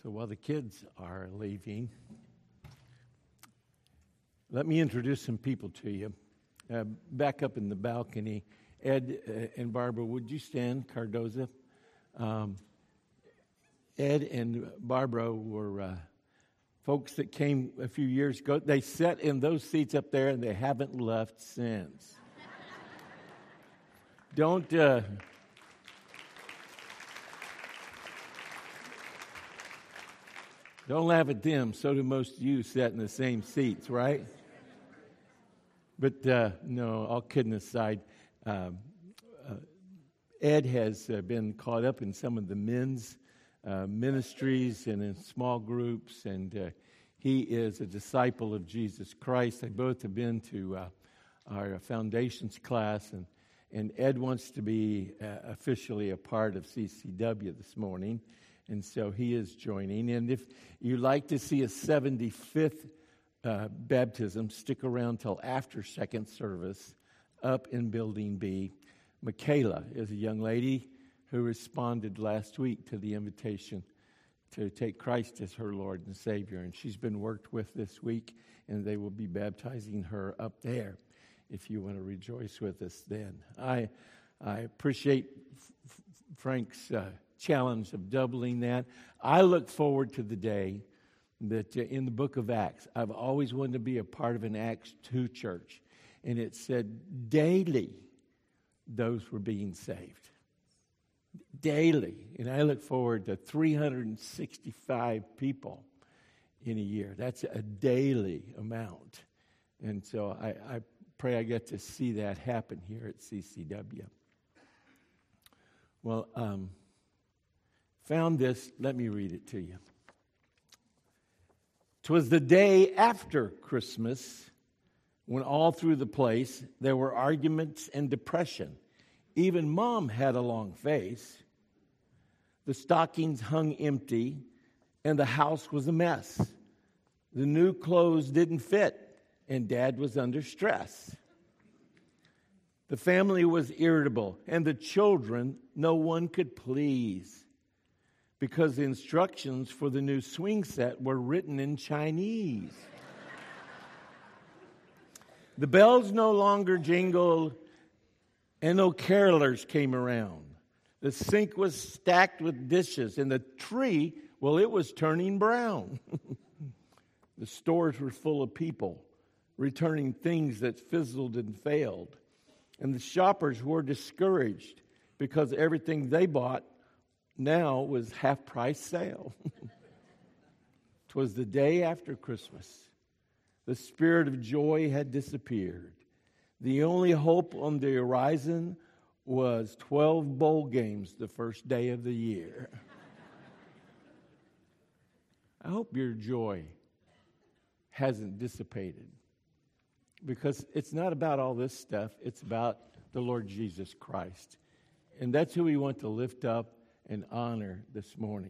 So while the kids are leaving, let me introduce some people to you. Back up in the balcony, Ed and Barbara, would you stand, Cardoza? Ed and Barbara were folks that came a few years ago. They sat in those seats up there, and they haven't left since. Don't laugh at them. So do most of you sat in the same seats, right? But no, all kidding aside, Ed has been caught up in some of the men's ministries and in small groups, and he is a disciple of Jesus Christ. They both have been to our foundations class, and Ed wants to be officially a part of CCW this morning, and so he is joining. And if you like to see a 75th baptism, stick around till after second service up in Building B. Michaela is a young lady who responded last week to the invitation to take Christ as her Lord and Savior, and she's been worked with this week, and they will be baptizing her up there if you want to rejoice with us then. I appreciate Frank's challenge of doubling that. I look forward to the day that in the book of Acts, I've always wanted to be a part of an Acts 2 church, and it said daily those were being saved. Daily. And I look forward to 365 people in a year. That's a daily amount. And so I pray I get to see that happen here at CCW. Well, found this. Let me read it to you. 'Twas the day after Christmas when all through the place there were arguments and depression. Even Mom had a long face. The stockings hung empty, and the house was a mess. The new clothes didn't fit, and Dad was under stress. The family was irritable, and the children no one could please, because the instructions for the new swing set were written in Chinese. The bells no longer jingled, and no carolers came around. The sink was stacked with dishes, and the tree, well, it was turning brown. The stores were full of people, returning things that fizzled and failed. And the shoppers were discouraged because everything they bought now was half-price sale. 'Twas the day after Christmas. The spirit of joy had disappeared. The only hope on the horizon was 12 bowl games the first day of the year. I hope your joy hasn't dissipated, because it's not about all this stuff. It's about the Lord Jesus Christ. And that's who we want to lift up and honor this morning.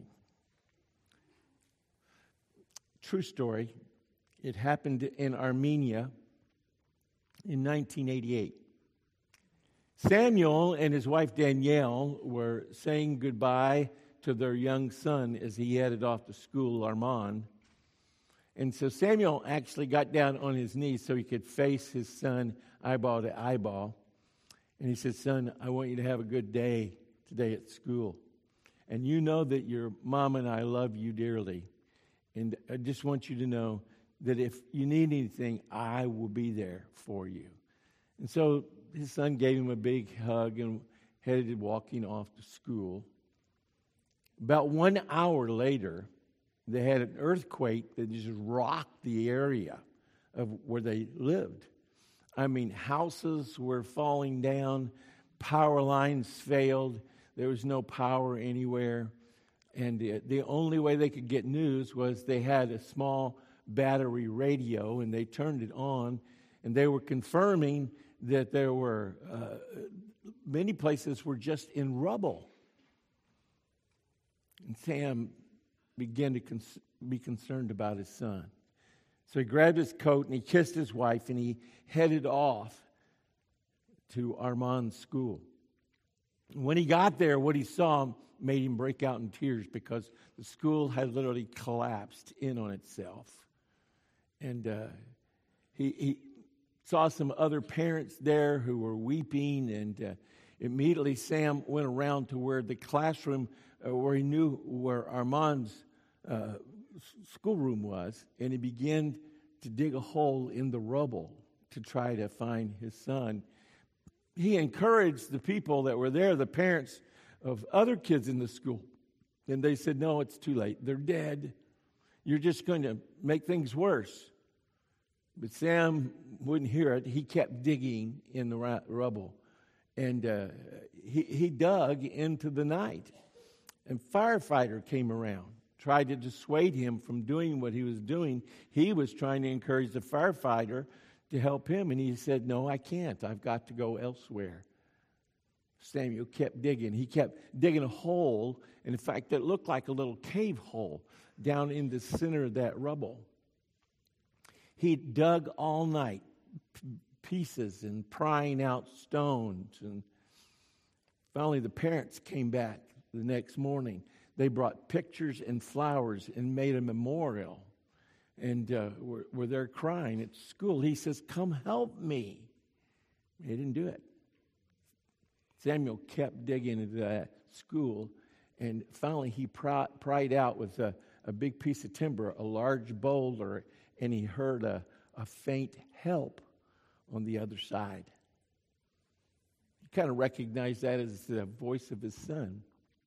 True story. It happened in Armenia in 1988. Samuel and his wife Danielle were saying goodbye to their young son as he headed off to school, Armand. And so Samuel actually got down on his knees so he could face his son eyeball to eyeball. And he said, "Son, I want you to have a good day today at school. And you know that your mom and I love you dearly. And I just want you to know that if you need anything, I will be there for you." And so his son gave him a big hug and headed walking off to school. About 1 hour later, they had an earthquake that just rocked the area of where they lived. I mean, houses were falling down, power lines failed, there was no power anywhere, and the only way they could get news was they had a small battery radio, and they turned it on, and they were confirming that there were many places were just in rubble. And Sam began to be concerned about his son. So he grabbed his coat and he kissed his wife, and he headed off to Armand's school. When he got there, what he saw made him break out in tears because the school had literally collapsed in on itself. And he saw some other parents there who were weeping, and immediately Sam went around to where the classroom, where he knew where Armand's schoolroom was, and he began to dig a hole in the rubble to try to find his son. He encouraged the people that were there, the parents of other kids in the school, and they said, no, it's too late. They're dead. You're just going to make things worse. But Sam wouldn't hear it. He kept digging in the rubble, and he dug into the night. And a firefighter came around, tried to dissuade him from doing what he was doing. He was trying to encourage the firefighter to help him, and he said, no, I can't. I've got to go elsewhere. Samuel kept digging. He kept digging a hole, and in fact, it looked like a little cave hole down in the center of that rubble. He dug all night, pieces and prying out stones, and finally the parents came back the next morning. They brought pictures and flowers and made a memorial, and were there crying at school. He says, come help me. They didn't do it. Samuel kept digging into that school, and finally he pried out with a big piece of timber, a large boulder, and he heard a faint help on the other side. He kind of recognized that as the voice of his son.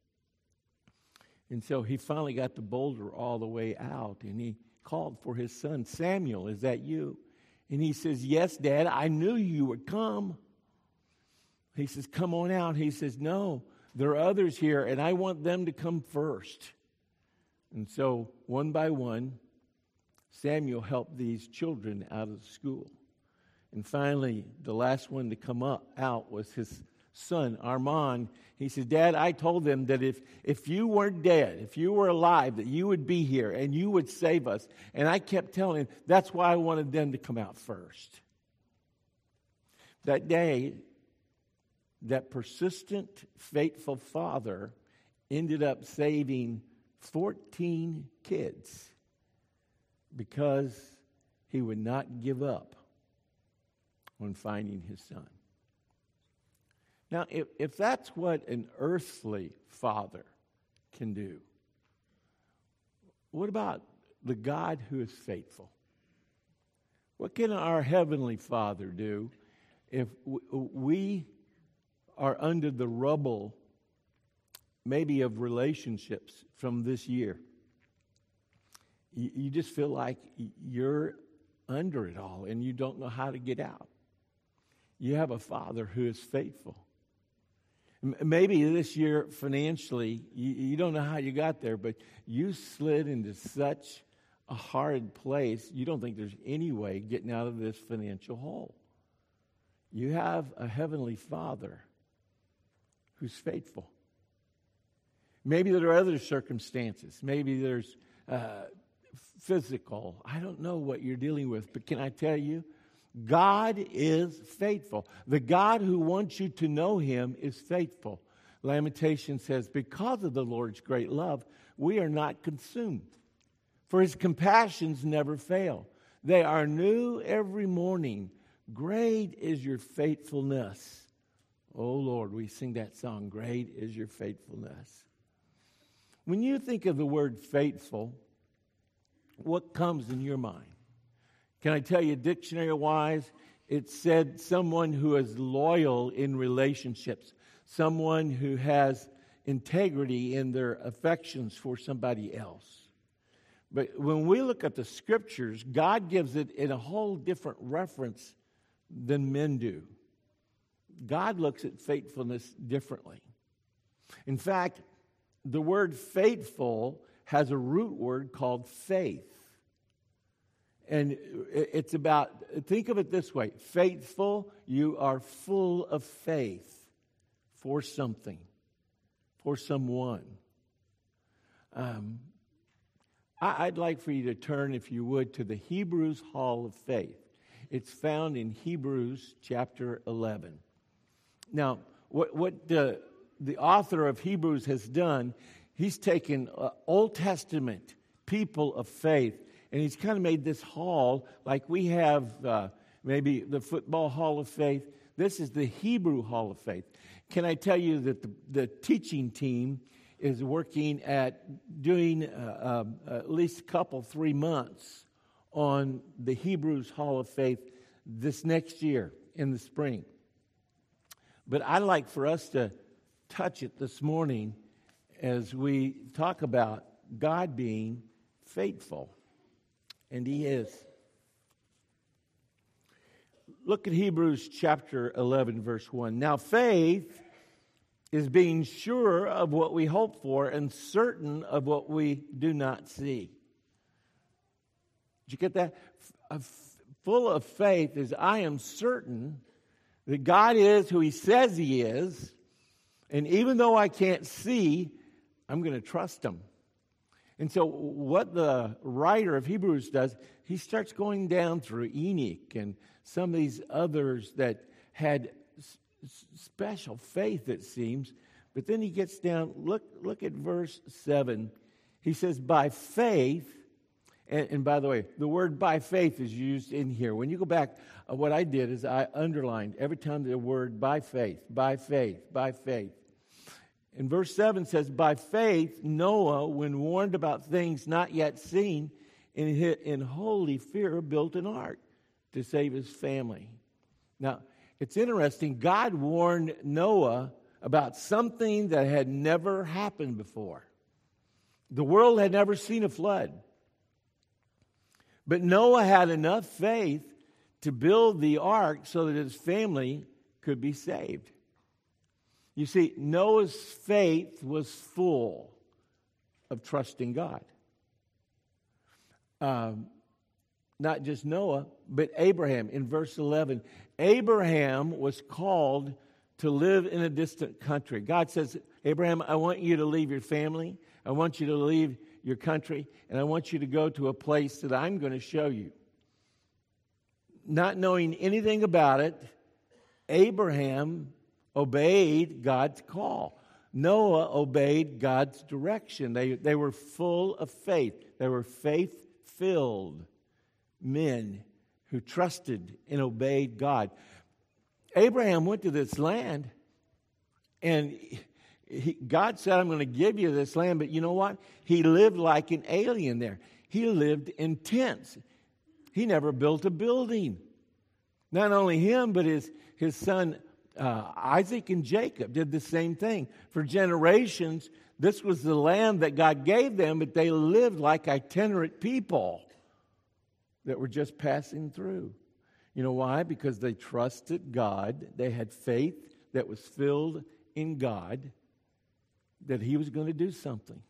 And so he finally got the boulder all the way out, and he called for his son, Samuel, is that you? And he says, yes, Dad, I knew you would come. He says, come on out. He says, no, there are others here, and I want them to come first. And so, one by one, Samuel helped these children out of the school. And finally, the last one to come out was his son, Armand. He said, Dad, I told them that if you weren't dead, if you were alive, that you would be here and you would save us. And I kept telling him, that's why I wanted them to come out first. That day, that persistent, faithful father ended up saving 14 kids because he would not give up on finding his son. Now, if that's what an earthly father can do, what about the God who is faithful? What can our heavenly Father do if we are under the rubble, maybe of relationships from this year? You just feel like you're under it all and you don't know how to get out. You have a Father who is faithful. Maybe this year financially, you don't know how you got there, but you slid into such a hard place, you don't think there's any way getting out of this financial hole. You have a heavenly Father who's faithful. Maybe there are other circumstances. Maybe there's physical. I don't know what you're dealing with, but can I tell you? God is faithful. The God who wants you to know him is faithful. Lamentation says, because of the Lord's great love, we are not consumed. For his compassions never fail. They are new every morning. Great is your faithfulness. Oh Lord, we sing that song, great is your faithfulness. When you think of the word faithful, what comes in your mind? Can I tell you, dictionary-wise, it said someone who is loyal in relationships, someone who has integrity in their affections for somebody else. But when we look at the Scriptures, God gives it in a whole different reference than men do. God looks at faithfulness differently. In fact, the word faithful has a root word called faith. And it's about, think of it this way, faithful, you are full of faith for something, for someone. I'd like for you to turn, if you would, to the Hebrews Hall of Faith. It's found in Hebrews chapter 11. Now, what the author of Hebrews has done, he's taken Old Testament people of faith, and he's kind of made this hall like we have maybe the Football Hall of Faith. This is the Hebrew Hall of Faith. Can I tell you that the teaching team is working at doing at least 3 months on the Hebrews Hall of Faith this next year in the spring. But I'd like for us to touch it this morning as we talk about God being faithful. And He is. Look at Hebrews chapter 11, verse 1. Now faith is being sure of what we hope for and certain of what we do not see. Did you get that? Full of faith is I am certain that God is who He says He is, and even though I can't see, I'm going to trust Him. And so what the writer of Hebrews does, he starts going down through Enoch and some of these others that had special faith, it seems. But then he gets down, look at verse 7. He says, by faith, and by the way, the word by faith is used in here. When you go back, what I did is I underlined every time the word by faith, by faith, by faith. And verse 7 says, by faith, Noah, when warned about things not yet seen, in holy fear built an ark to save his family. Now, it's interesting. God warned Noah about something that had never happened before. The world had never seen a flood. But Noah had enough faith to build the ark so that his family could be saved. You see, Noah's faith was full of trusting God. Not just Noah, but Abraham. In verse 11, Abraham was called to live in a distant country. God says, Abraham, I want you to leave your family. I want you to leave your country, and I want you to go to a place that I'm going to show you. Not knowing anything about it, Abraham obeyed God's call. Noah obeyed God's direction. They were full of faith. They were faith-filled men who trusted and obeyed God. Abraham went to this land, and God said, I'm going to give you this land, but you know what? He lived like an alien there. He lived in tents. He never built a building. Not only him, but his son Isaac and Jacob did the same thing. For generations, this was the land that God gave them, but they lived like itinerant people that were just passing through. You know why? Because they trusted God. They had faith that was filled in God, that He was going to do something.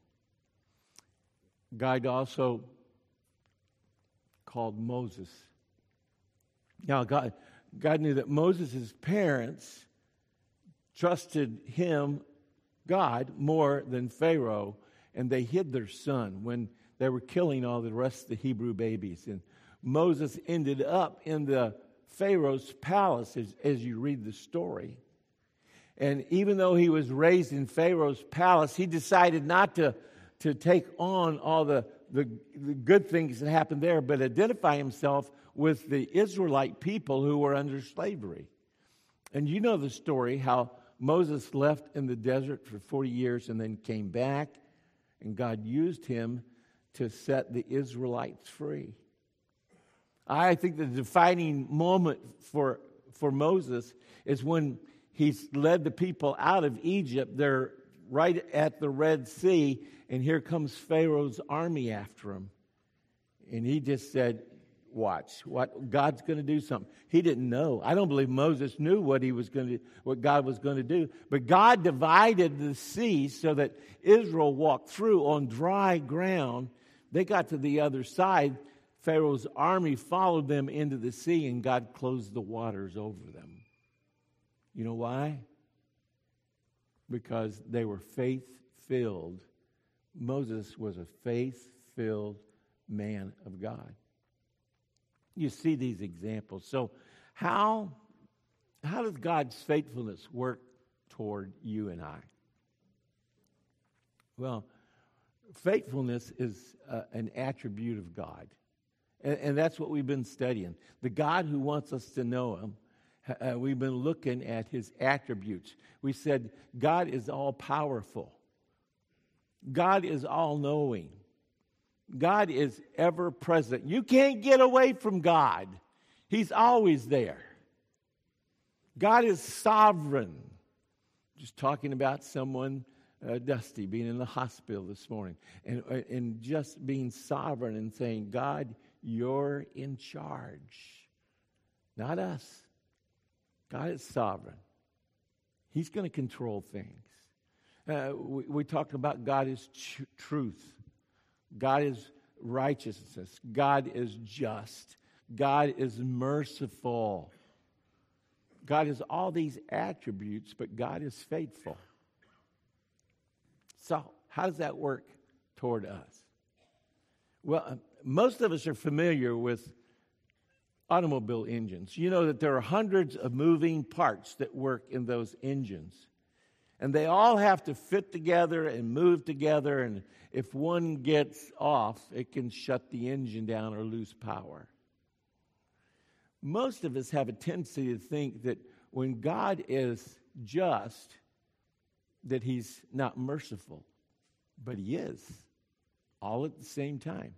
God also called Moses. Now, God knew that Moses' parents trusted him, God, more than Pharaoh, and they hid their son when they were killing all the rest of the Hebrew babies. And Moses ended up in the Pharaoh's palace, as you read the story. And even though he was raised in Pharaoh's palace, he decided not to take on all the good things that happened there, but identify himself with the Israelite people who were under slavery. And you know the story, how Moses left in the desert for 40 years and then came back, and God used him to set the Israelites free. I think the defining moment for Moses is when he's led the people out of Egypt. They're right at the Red Sea, and here comes Pharaoh's army after him. And he just said, watch, what God's going to do something. He didn't know. I don't believe Moses knew what God was going to do. But God divided the sea so that Israel walked through on dry ground. They got to the other side. Pharaoh's army followed them into the sea, and God closed the waters over them. You know why? Because they were faith-filled. Moses was a faith-filled man of God. You see these examples. So how does God's faithfulness work toward you and I? Well, faithfulness is an attribute of God. And that's what we've been studying. The God who wants us to know him, we've been looking at his attributes. We said God is all-powerful. God is all-knowing. God is ever-present. You can't get away from God. He's always there. God is sovereign. Just talking about someone, Dusty, being in the hospital this morning, and just being sovereign and saying, God, you're in charge. Not us. God is sovereign. He's going to control things. We talked about God is truth. God is righteousness. God is just. God is merciful. God has all these attributes, but God is faithful. So, how does that work toward us? Well, most of us are familiar with automobile engines. You know that there are hundreds of moving parts that work in those engines. And they all have to fit together and move together. And if one gets off, it can shut the engine down or lose power. Most of us have a tendency to think that when God is just, that he's not merciful. But he is, all at the same time.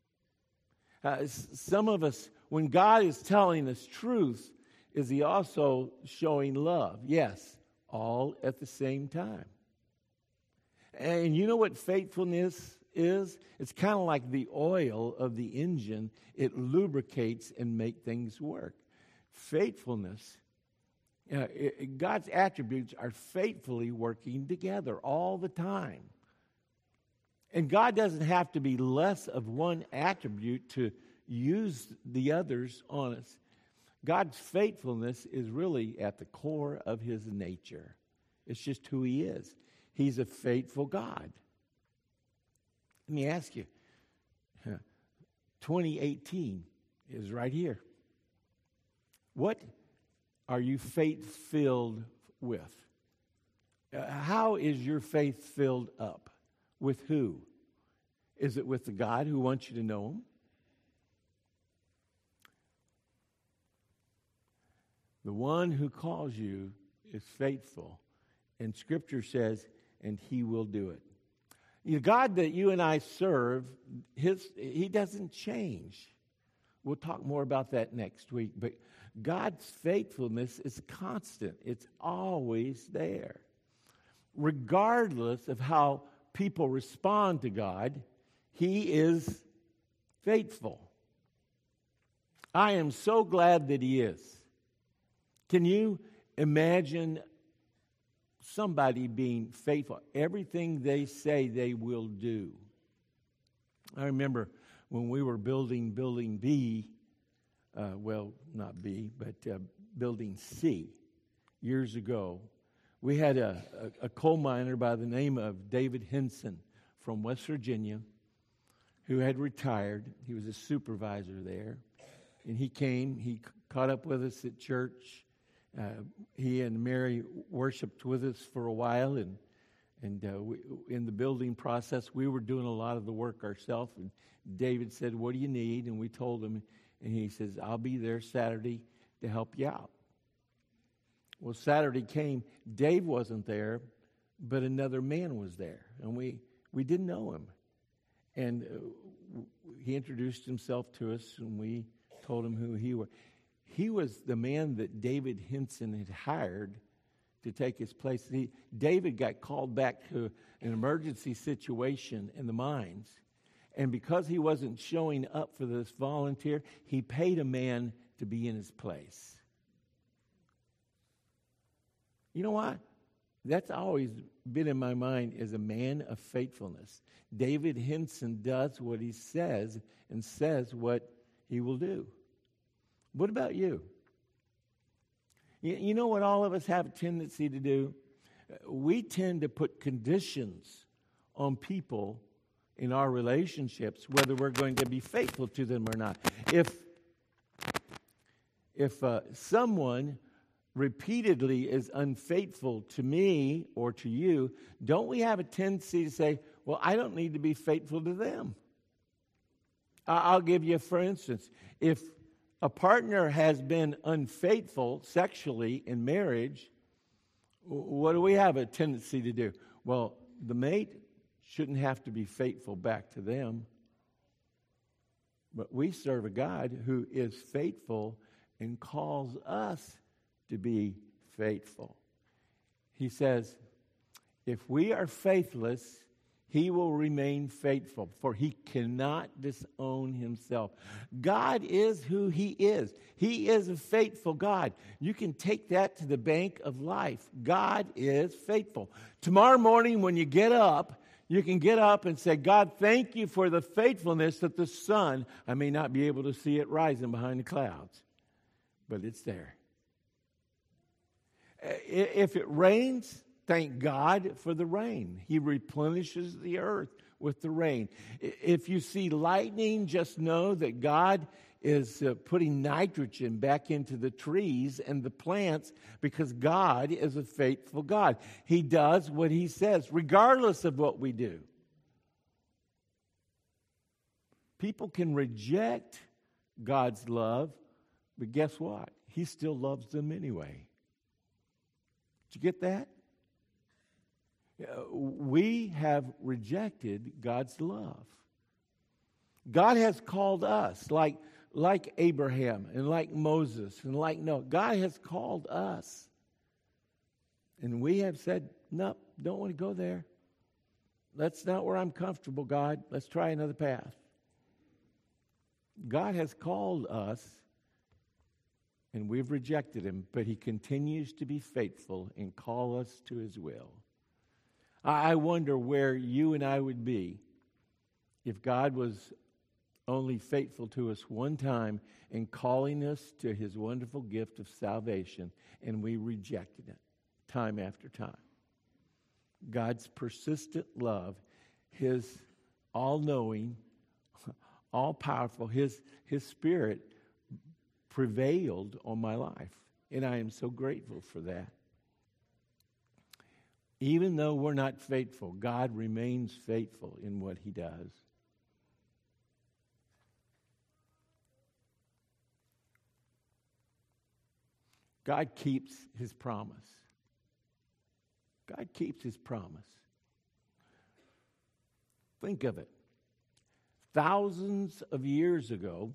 Some of us, when God is telling us truth, is he also showing love? Yes, all at the same time. And you know what faithfulness is? It's kind of like the oil of the engine. It lubricates and makes things work. Faithfulness, God's attributes are faithfully working together all the time. And God doesn't have to be less of one attribute to use the others on us. God's faithfulness is really at the core of his nature. It's just who he is. He's a faithful God. Let me ask you, 2018 is right here. What are you faith-filled with? How is your faith filled up? With who? Is it with the God who wants you to know him? The one who calls you is faithful. And Scripture says, and he will do it. The God that you and I serve, he doesn't change. We'll talk more about that next week. But God's faithfulness is constant. It's always there. Regardless of how people respond to God, he is faithful. I am so glad that he is. Can you imagine somebody being faithful? Everything they say they will do. I remember when we were building B, not B, but building C years ago. We had a coal miner by the name of David Henson from West Virginia who had retired. He was a supervisor there. And he came, he caught up with us at church. He and Mary worshiped with us for a while. And in the building process, we were doing a lot of the work ourselves. And David said, "What do you need?" And we told him. And he says, "I'll be there Saturday to help you out." Well, Saturday came. Dave wasn't there, but another man was there. And we didn't know him. And he introduced himself to us, and we told him who he was. He was the man that David Henson had hired to take his place. David got called back to an emergency situation in the mines. And because he wasn't showing up for this volunteer, he paid a man to be in his place. You know what? That's always been in my mind as a man of faithfulness. David Henson does what he says and says what he will do. What about you? You know what all of us have a tendency to do? We tend to put conditions on people in our relationships, whether we're going to be faithful to them or not. If someone repeatedly is unfaithful to me or to you, don't we have a tendency to say, well, I don't need to be faithful to them. I'll give you, for instance, if a partner has been unfaithful sexually in marriage, what do we have a tendency to do? Well, the mate shouldn't have to be faithful back to them. But we serve a God who is faithful and calls us to be faithful. He says, if we are faithless, he will remain faithful, for he cannot disown himself. God is who he is. He is a faithful God. You can take that to the bank of life. God is faithful. Tomorrow morning when you get up, you can get up and say, God, thank you for the faithfulness that the sun, I may not be able to see it rising behind the clouds, but it's there. If it rains, thank God for the rain. He replenishes the earth with the rain. If you see lightning, just know that God is putting nitrogen back into the trees and the plants because God is a faithful God. He does what he says, regardless of what we do. People can reject God's love, but guess what? He still loves them anyway. Did you get that? We have rejected God's love. God has called us, like Abraham and like Moses and like Noah. God has called us. And we have said, no, don't want to go there. That's not where I'm comfortable, God. Let's try another path. God has called us, and we've rejected him, but he continues to be faithful and call us to his will. I wonder where you and I would be if God was only faithful to us one time in calling us to his wonderful gift of salvation, and we rejected it time after time. God's persistent love, his all-knowing, all-powerful, his Spirit prevailed on my life, and I am so grateful for that. Even though we're not faithful, God remains faithful in what he does. God keeps his promise. God keeps his promise. Think of it. Thousands of years ago,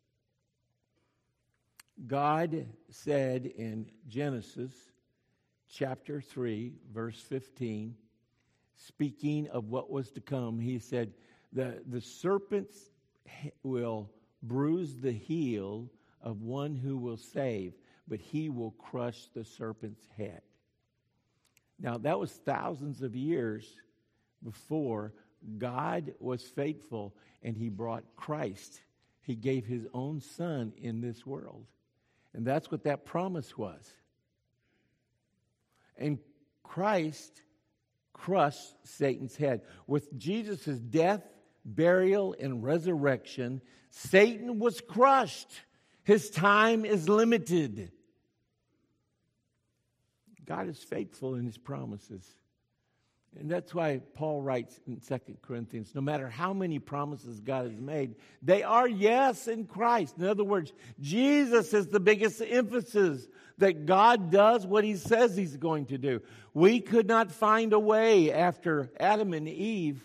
God said in Genesis chapter 3, verse 15, speaking of what was to come, he said, the serpent will bruise the heel of one who will save, but he will crush the serpent's head. Now, that was thousands of years before God was faithful and he brought Christ. He gave his own son in this world. And that's what that promise was. And Christ crushed Satan's head. With Jesus' death, burial, and resurrection, Satan was crushed. His time is limited. God is faithful in his promises. And that's why Paul writes in 2 Corinthians, no matter how many promises God has made, they are yes in Christ. In other words, Jesus is the biggest emphasis that God does what he says he's going to do. We could not find a way after Adam and Eve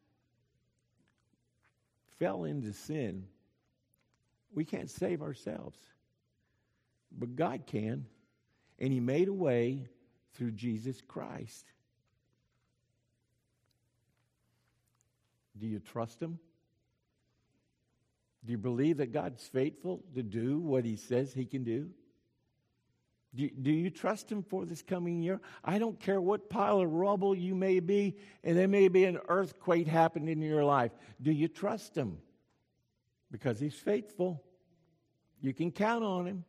fell into sin. We can't save ourselves. But God can. And he made a way through Jesus Christ. Do you trust him? Do you believe that God's faithful to do what he says he can do? Do you trust him for this coming year? I don't care what pile of rubble you may be, and there may be an earthquake happening in your life. Do you trust him? Because he's faithful. You can count on him.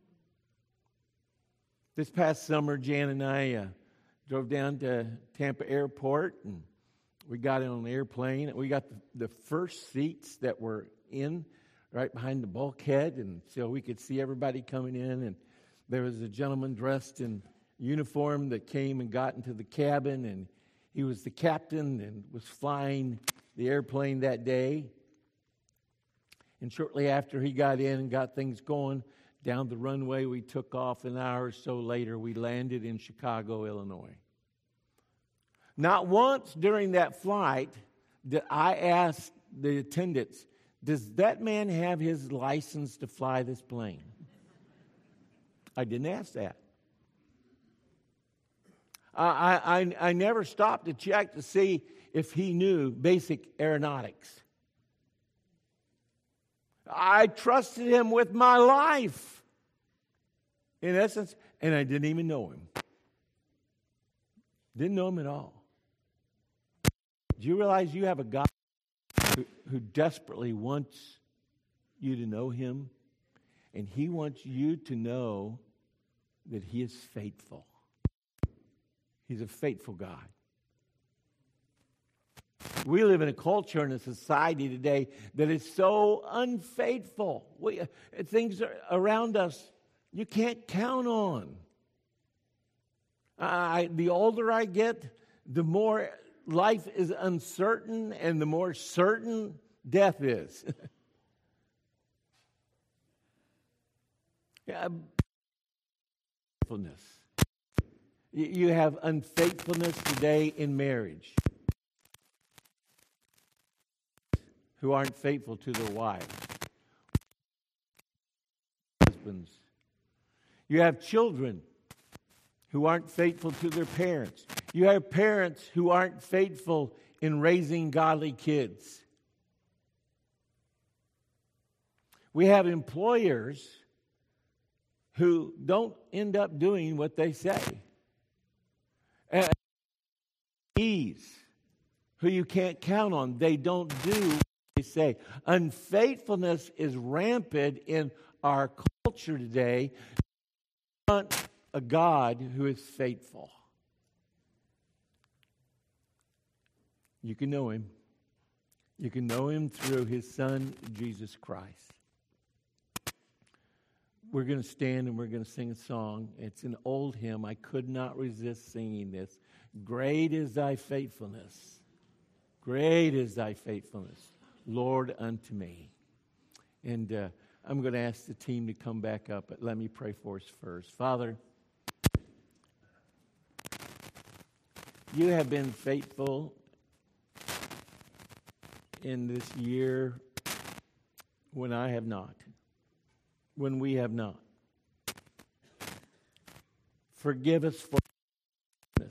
This past summer, Jan and I drove down to Tampa Airport, and we got in on an airplane. We got the first seats that were in right behind the bulkhead, and so we could see everybody coming in. And there was a gentleman dressed in uniform that came and got into the cabin, and he was the captain and was flying the airplane that day. And shortly after he got in and got things going, down the runway we took off. An hour or so later, we landed in Chicago, Illinois. Not once during that flight did I ask the attendants, does that man have his license to fly this plane? I didn't ask that. I never stopped to check to see if he knew basic aeronautics. I trusted him with my life, in essence, and I didn't even know him. Didn't know him at all. Do you realize you have a God who desperately wants you to know him? And he wants you to know that he is faithful. He's a faithful God. We live in a culture and a society today that is so unfaithful. Things around us you can't count on. The older I get, the more life is uncertain and the more certain death is. Unfaithfulness. You have unfaithfulness today in marriage. Who aren't faithful to their wives. Husbands. You have children who aren't faithful to their parents. You have parents who aren't faithful in raising godly kids. We have employers who don't end up doing what they say. And who you can't count on. They don't do what they say. Unfaithfulness is rampant in our culture today. We want a God who is faithful. You can know him. You can know him through his Son, Jesus Christ. We're going to stand and we're going to sing a song. It's an old hymn. I could not resist singing this. Great is thy faithfulness. Great is thy faithfulness, Lord, unto me. And I'm going to ask the team to come back up, but let me pray for us first. Father, you have been faithful in this year when I have not. When we have not. Forgive us for this.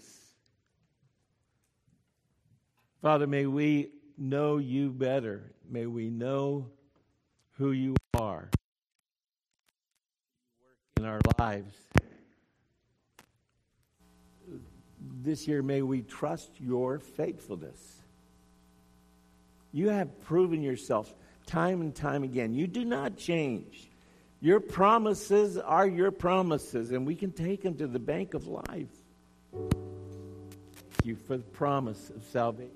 Father, may we know you better. May we know who you are in our lives. This year, may we trust your faithfulness. You have proven yourself time and time again. You do not change. Your promises are your promises, and we can take them to the bank of life. Thank you for the promise of salvation.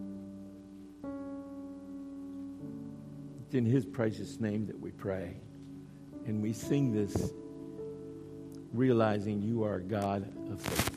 It's in his precious name that we pray. And we sing this realizing you are a God of faith.